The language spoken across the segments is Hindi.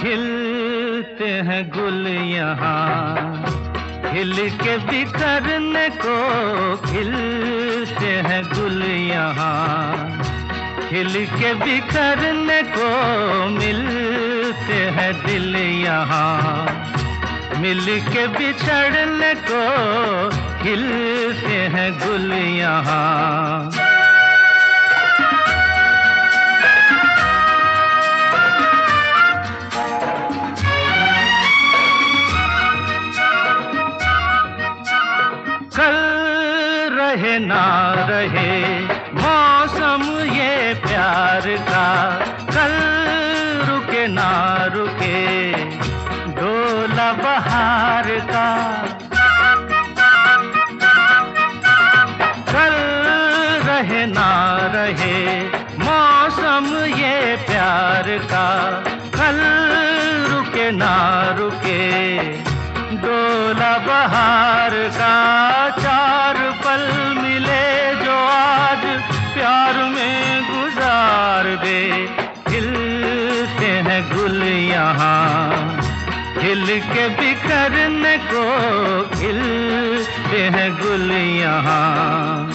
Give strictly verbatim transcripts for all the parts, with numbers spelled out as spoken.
खिलते हैं गुल यहाँ, खिल के बिखरने को खिलते हैं गुल यहाँ, खिल के बिखरने को मिलते हैं दिल यहाँ, मिल के बिछड़ने को खिलते हैं गुल यहाँ। कल रहे ना रहे मौसम ये प्यार का, कल रुके ना रुके डोला बहार का, कल रहे ना रहे मौसम ये प्यार का, कल रुके ना रुके डोला बहार का। चार पल मिले जो आज प्यार में गुजार दे, खिलते हैं गुल यहाँ, खिल के बिखरने को खिलते हैं गुल यहाँ।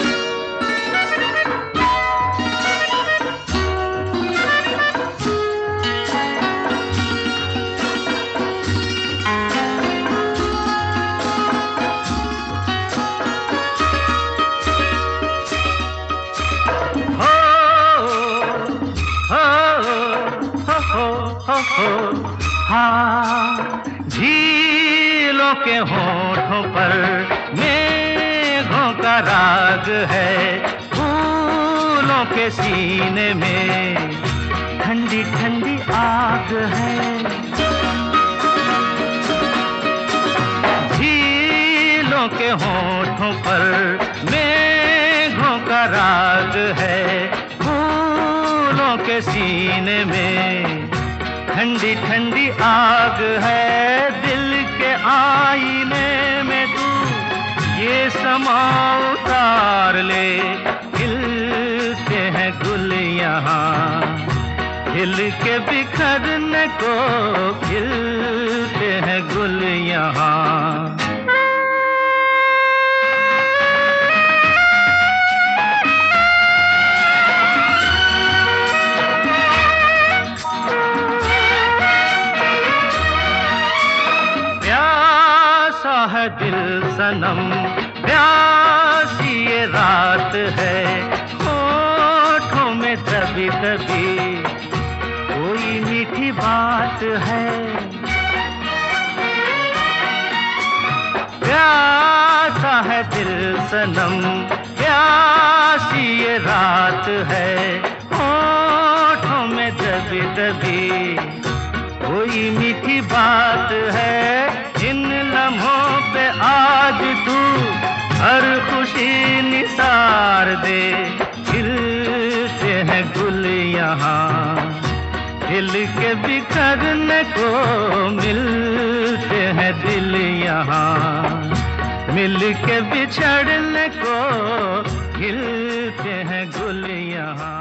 हाँ, झीलों के होठों पर मेघों का राग है, फूलों के सीने में ठंडी ठंडी आग है, झीलों के होठों पर मेघों का राग है, फूलों के सीने में ठंडी ठंडी आग है। दिल के आईने में तू ये समा उतार ले, खिलते हैं गुल यहाँ, खिल के बिखरने को खिलते हैं गुल यहाँ। है दिल सनम प्यासी ये रात है, होठों में दबी दबी कोई मीठी बात है, प्यासा है दिल सनम प्यासी ये रात है, होठों में दबी दबी कोई मीठी बात है। इन लम्हों पे आज तू हर खुशी निसार दे, खिलते हैं गुल यहाँ, खिल के बिखरने को मिलते हैं दिल यहाँ, मिल के बिछड़ने को खिलते हैं गुल यहाँ।